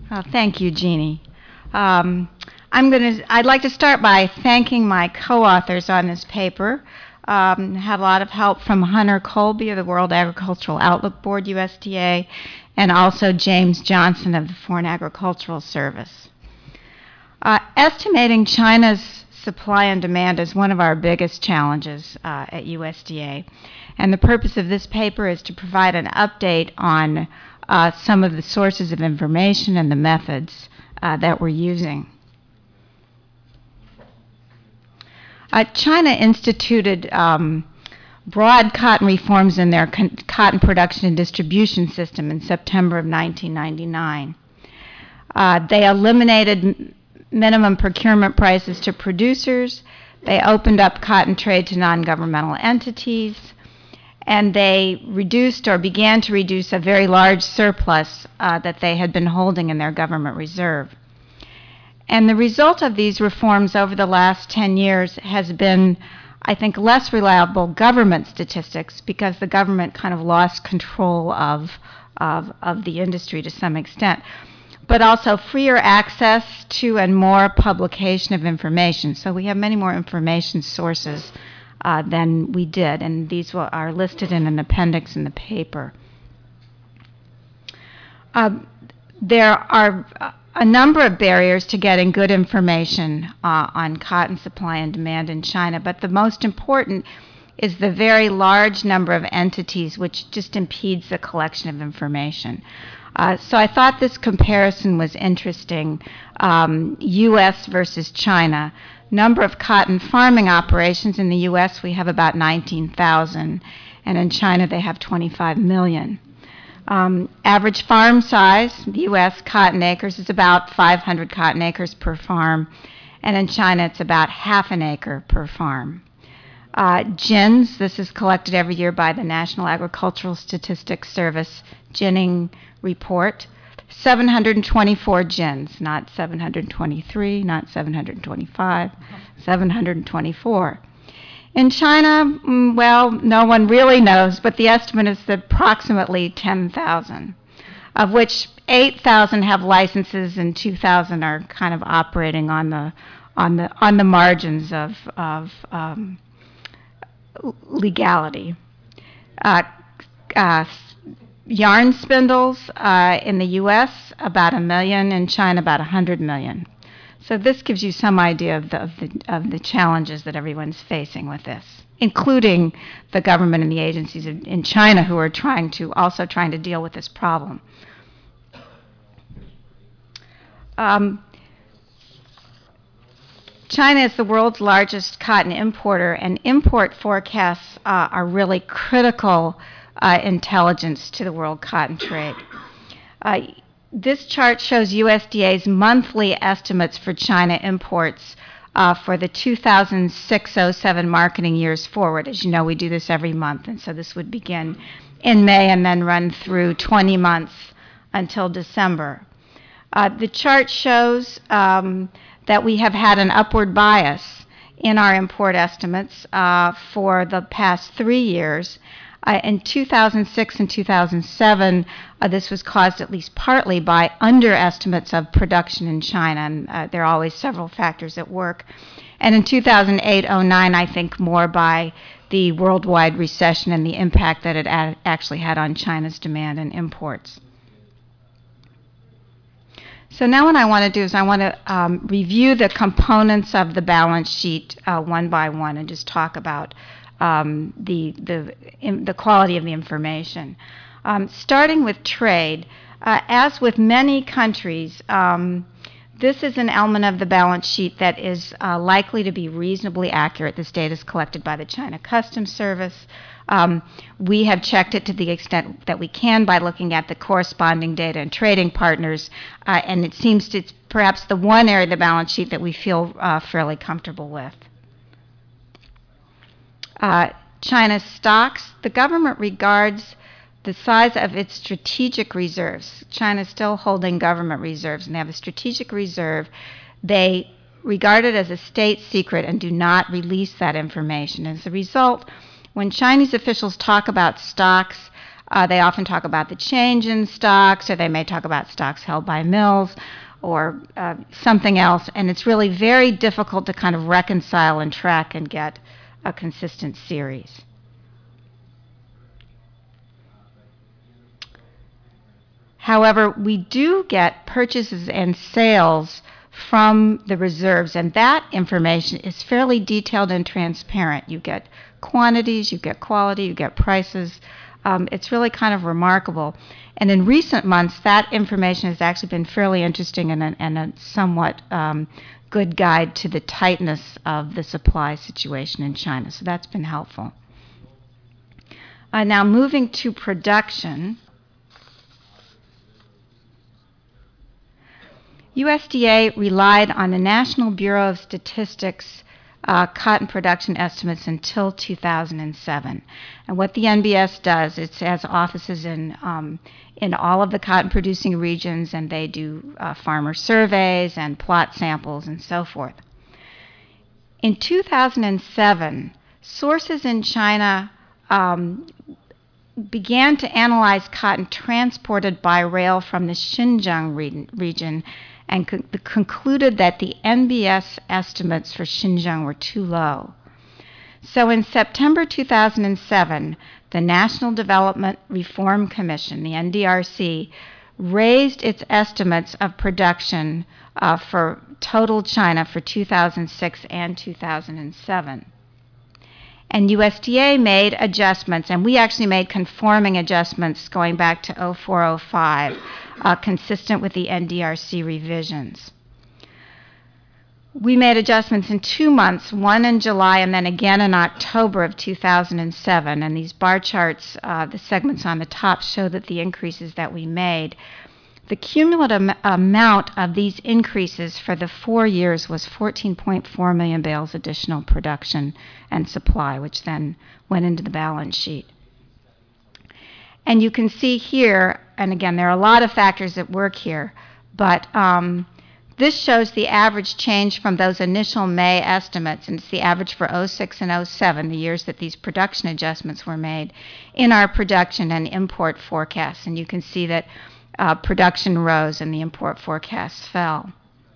Thank you, Jeannie. Um, I'd like to start by thanking my co-authors on this paper. Had a lot of help from Hunter Colby of the World Agricultural Outlook Board, USDA, and also James Johnson of the Foreign Agricultural Service. Estimating China's supply and demand is one of our biggest challenges at USDA. And the purpose of this paper is to provide an update on some of the sources of information and the methods that we're using. China instituted broad cotton reforms in their cotton production and distribution system in September of 1999. They eliminated minimum procurement prices to producers. They opened up cotton trade to non-governmental entities. And they reduced or began to reduce a very large surplus that they had been holding in their government reserve. And the result of these reforms over the last 10 years has been, I think, less reliable government statistics because the government kind of lost control of the industry to some extent, but also freer access to and more publication of information. So we have many more information sources than we did, and these are listed in an appendix in the paper. There are a number of barriers to getting good information on cotton supply and demand in China, but the most important is the very large number of entities which just impedes the collection of information. So I thought this comparison was interesting, U.S. versus China. Number of cotton farming operations in the U.S., we have about 19,000, and in China they have 25 million. Average farm size, the U.S. cotton acres is about 500 cotton acres per farm, and in China it's about half an acre per farm. GINS, this is collected every year by the National Agricultural Statistics Service GINning report. 724 GINs, not 723, not 725, 724. In China, well, no one really knows, but the estimate is that approximately 10,000, of which 8,000 have licenses and 2,000 are kind of operating on the margins of legality. Yarn spindles in the U.S., about 1 million, in China about 100 million. So this gives you some idea of the challenges that everyone's facing with this, including the government and the agencies in China who are trying to deal with this problem. China is the world's largest cotton importer, and import forecasts are really critical intelligence to the world cotton trade. This chart shows USDA's monthly estimates for China imports for the 2006-07 marketing years forward. As you know, we do this every month, and so this would begin in May and then run through 20 months until December. The chart shows that we have had an upward bias in our import estimates for the past 3 years. In 2006 and 2007, this was caused at least partly by underestimates of production in China, and there are always several factors at work. And in 2008-09, I think more by the worldwide recession and the impact that it actually had on China's demand and imports. So now what I want to do is I want to review the components of the balance sheet one by one and just talk about the quality of the information. Starting with trade, as with many countries, this is an element of the balance sheet that is likely to be reasonably accurate. This data is collected by the China Customs Service. We have checked it to the extent that we can by looking at the corresponding data and trading partners, and it seems it's perhaps the one area of the balance sheet that we feel fairly comfortable with. China's stocks, the government regards the size of its strategic reserves. China is still holding government reserves, and they have a strategic reserve. They regard it as a state secret and do not release that information. As a result, when Chinese officials talk about stocks, They often talk about the change in stocks, or they may talk about stocks held by mills or something else, and it's really very difficult to kind of reconcile and track and get a consistent series. However, we do get purchases and sales from the reserves, and that information is fairly detailed and transparent. You get quantities, you get quality, you get prices. It's really kind of remarkable. And in recent months, that information has actually been fairly interesting and a somewhat good guide to the tightness of the supply situation in China. So that's been helpful. Now moving to production. USDA relied on the National Bureau of Statistics cotton production estimates until 2007. And what the NBS does, it has offices in all of the cotton-producing regions, and they do farmer surveys and plot samples and so forth. In 2007, sources in China began to analyze cotton transported by rail from the Xinjiang region and concluded that the NBS estimates for Xinjiang were too low. So in September 2007, the National Development Reform Commission, the NDRC, raised its estimates of production for total China for 2006 and 2007. And USDA made adjustments, and we actually made conforming adjustments going back to 0405, consistent with the NDRC revisions. We made adjustments in 2 months, one in July and then again in October of 2007. And these bar charts, the segments on the top, show that the increases that we made. The cumulative amount of these increases for the 4 years was 14.4 million bales additional production and supply, which then went into the balance sheet. And you can see here, and again, there are a lot of factors at work here, but this shows the average change from those initial May estimates, and it's the average for 06 and 07, the years that these production adjustments were made, in our production and import forecasts. And you can see that production rose and the import forecasts fell.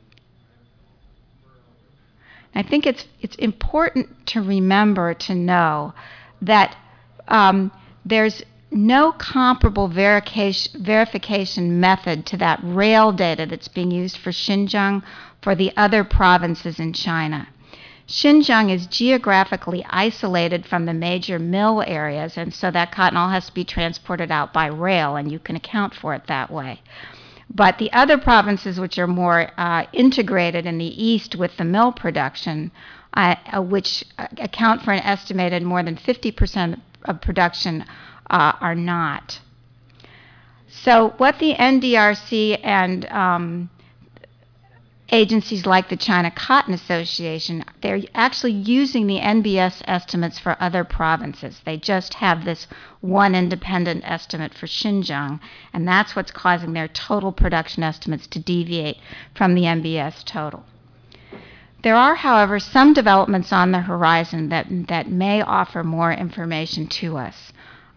I think it's important to remember to know that there's no comparable verification method to that rail data that's being used for Xinjiang for the other provinces in China. Xinjiang is geographically isolated from the major mill areas, and so that cotton all has to be transported out by rail, and you can account for it that way. But the other provinces, which are more integrated in the east with the mill production, which account for an estimated more than 50% of production, are not. So what the NDRC and agencies like the China Cotton Association, they're actually using the NBS estimates for other provinces. They just have this one independent estimate for Xinjiang, and that's what's causing their total production estimates to deviate from the NBS total. There are, however, some developments on the horizon that may offer more information to us.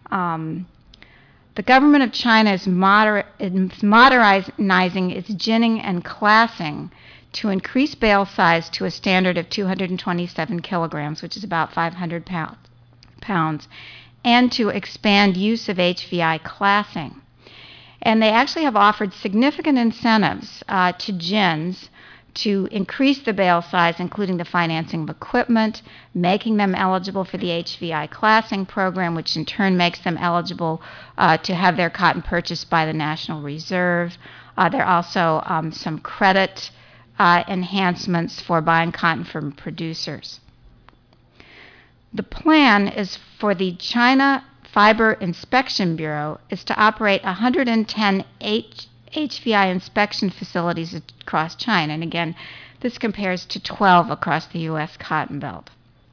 The government of China is modernizing its ginning and classing to increase bale size to a standard of 227 kilograms, which is about 500 pounds, and to expand use of HVI classing. And they actually have offered significant incentives to gins to increase the bale size, including the financing of equipment, making them eligible for the HVI classing program, which in turn makes them eligible to have their cotton purchased by the National Reserve. There are also some credit enhancements for buying cotton from producers. The plan is for the China Fiber Inspection Bureau is to operate 110 HVI inspection facilities across China. And again, this compares to 12 across the U.S. Cotton Belt.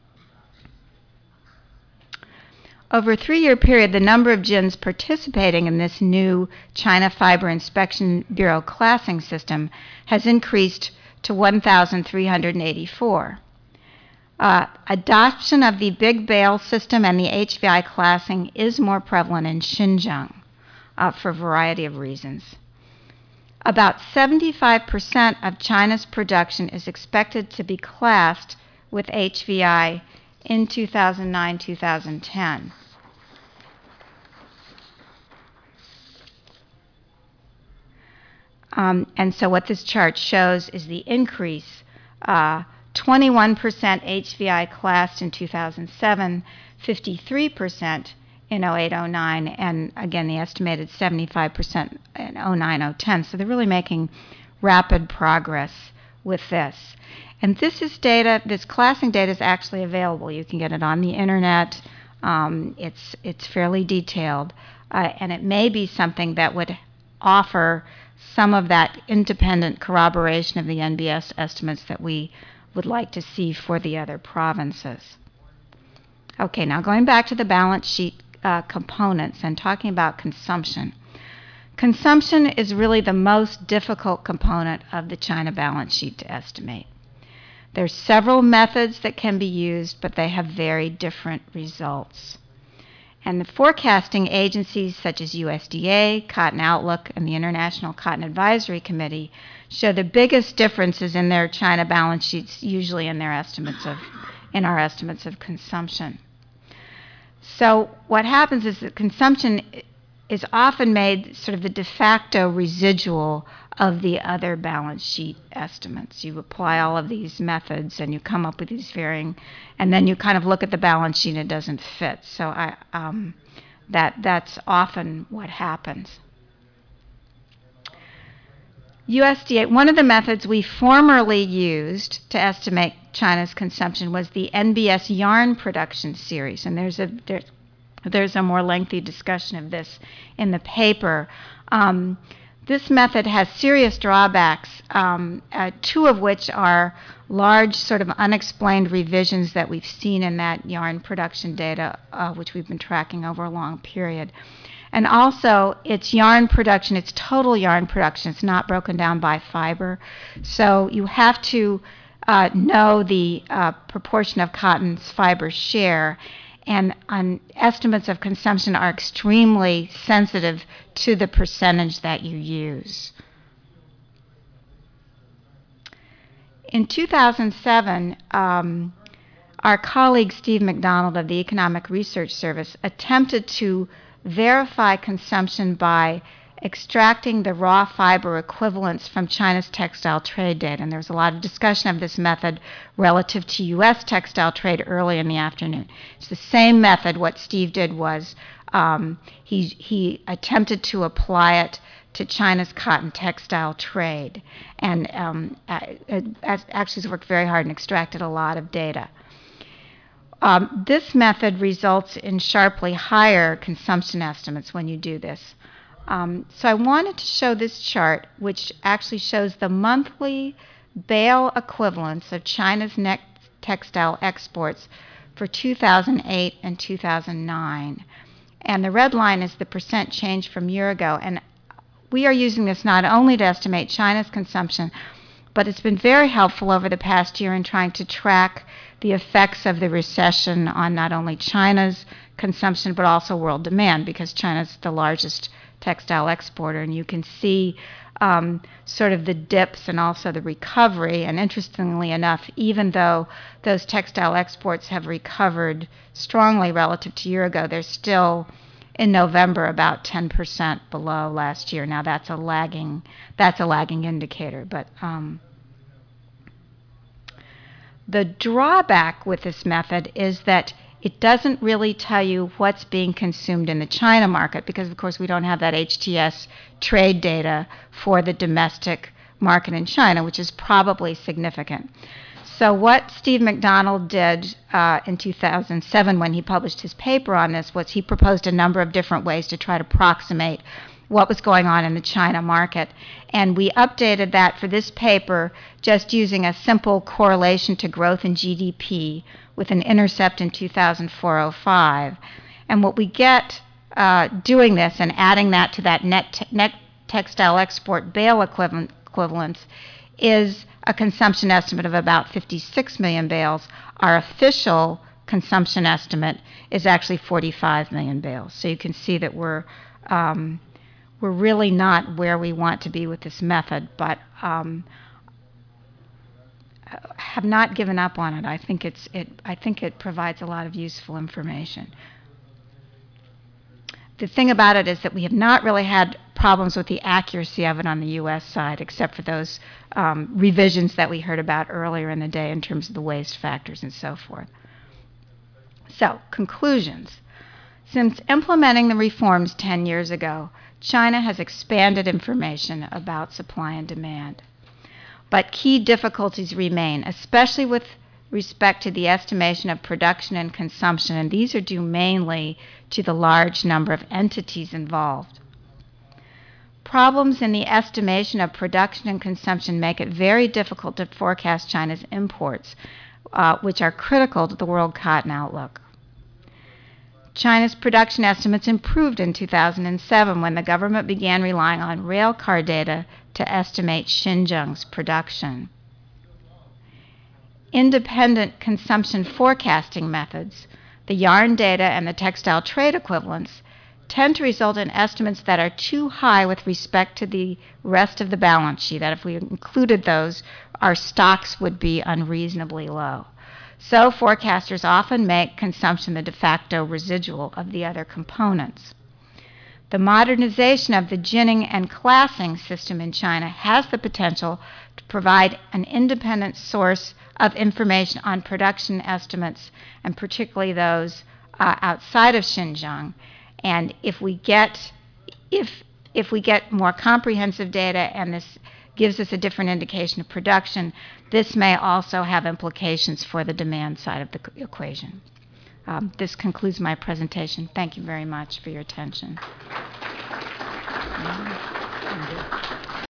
Over a 3-year period, the number of gins participating in this new China Fiber Inspection Bureau classing system has increased to 1,384. Adoption of the big bale system and the HVI classing is more prevalent in Xinjiang for a variety of reasons. About 75% of China's production is expected to be classed with HVI in 2009-2010. And so what this chart shows is the increase. 21% HVI classed in 2007, 53% in 08-09, and again the estimated 75% in 09-010. So they're really making rapid progress with this. And this is data, this classing data is actually available. You can get it on the internet. It's fairly detailed, and it may be something that would offer some of that independent corroboration of the NBS estimates that we would like to see for the other provinces. Okay, now going back to the balance sheet components and talking about consumption. Consumption is really the most difficult component of the China balance sheet to estimate. There's several methods that can be used, but they have very different results. And the forecasting agencies such as USDA, Cotton Outlook, and the International Cotton Advisory Committee show the biggest differences in their China balance sheets, usually in our estimates of consumption. So what happens is that consumption is often made sort of the de facto residual of the other balance sheet estimates. You apply all of these methods and you come up with these varying, and then you kind of look at the balance sheet and it doesn't fit. So that's often what happens. USDA, one of the methods we formerly used to estimate China's consumption was the NBS yarn production series, and there's a more lengthy discussion of this in the paper. This method has serious drawbacks, two of which are large sort of unexplained revisions that we've seen in that yarn production data, which we've been tracking over a long period. And also, its yarn production, its total yarn production, it's not broken down by fiber. So you have to know the proportion of cotton's fiber share, and estimates of consumption are extremely sensitive to the percentage that you use. In 2007, our colleague Steve McDonald of the Economic Research Service attempted to verify consumption by extracting the raw fiber equivalents from China's textile trade data. And there was a lot of discussion of this method relative to U.S. textile trade early in the afternoon. It's the same method. What Steve did was he attempted to apply it to China's cotton textile trade, and actually has worked very hard and extracted a lot of data. This method results in sharply higher consumption estimates when you do this. So I wanted to show this chart, which actually shows the monthly bale equivalents of China's net textile exports for 2008 and 2009. And the red line is the percent change from a year ago. And we are using this not only to estimate China's consumption, but it's been very helpful over the past year in trying to track the effects of the recession on not only China's consumption, but also world demand, because China's the largest textile exporter, and you can see sort of the dips and also the recovery. And interestingly enough, even though those textile exports have recovered strongly relative to a year ago, they're still in November about 10% below last year. Now that's a lagging indicator, but the drawback with this method is that it doesn't really tell you what's being consumed in the China market, because of course we don't have that HTS trade data for the domestic market in China, which is probably significant. So what Steve McDonald did in 2007 when he published his paper on this was he proposed a number of different ways to try to approximate what was going on in the China market. And we updated that for this paper just using a simple correlation to growth in GDP with an intercept in 2004-05. And what we get doing this and adding that to that net textile export bale equivalents is a consumption estimate of about 56 million bales. Our official consumption estimate is actually 45 million bales. So you can see that we're really not where we want to be with this method, but have not given up on it. I think it provides a lot of useful information. The thing about it is that we have not really had problems with the accuracy of it on the U.S. side, except for those revisions that we heard about earlier in the day in terms of the waste factors and so forth. So, conclusions. Since implementing the reforms 10 years ago, China has expanded information about supply and demand. But key difficulties remain, especially with respect to the estimation of production and consumption, and these are due mainly to the large number of entities involved. Problems in the estimation of production and consumption make it very difficult to forecast China's imports, which are critical to the world cotton outlook. China's production estimates improved in 2007 when the government began relying on rail car data to estimate Xinjiang's production. Independent consumption forecasting methods, the yarn data and the textile trade equivalents, tend to result in estimates that are too high with respect to the rest of the balance sheet, that if we included those, our stocks would be unreasonably low. So forecasters often make consumption the de facto residual of the other components. The modernization of the Jinning and classing system in China has the potential to provide an independent source of information on production estimates, and particularly those outside of Xinjiang. And if we get more comprehensive data, and this gives us a different indication of production, this may also have implications for the demand side of the equation. This concludes my presentation. Thank you very much for your attention.